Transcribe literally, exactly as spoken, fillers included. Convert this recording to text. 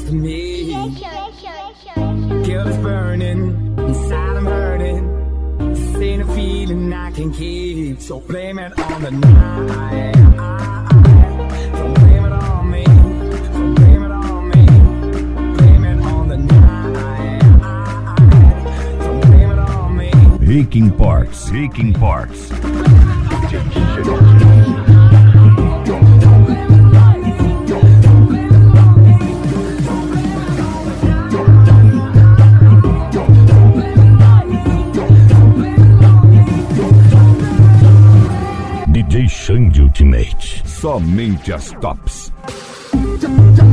to me. Guilt is burning, inside I'm hurting. This ain't a feeling I can keep, so blame it on the night. Don't blame it on me, don't blame it on me. Blame it on the night. Don't blame it on me. Aching Parts, Aching Parts. D J Xande Ultimate. Somente as tops.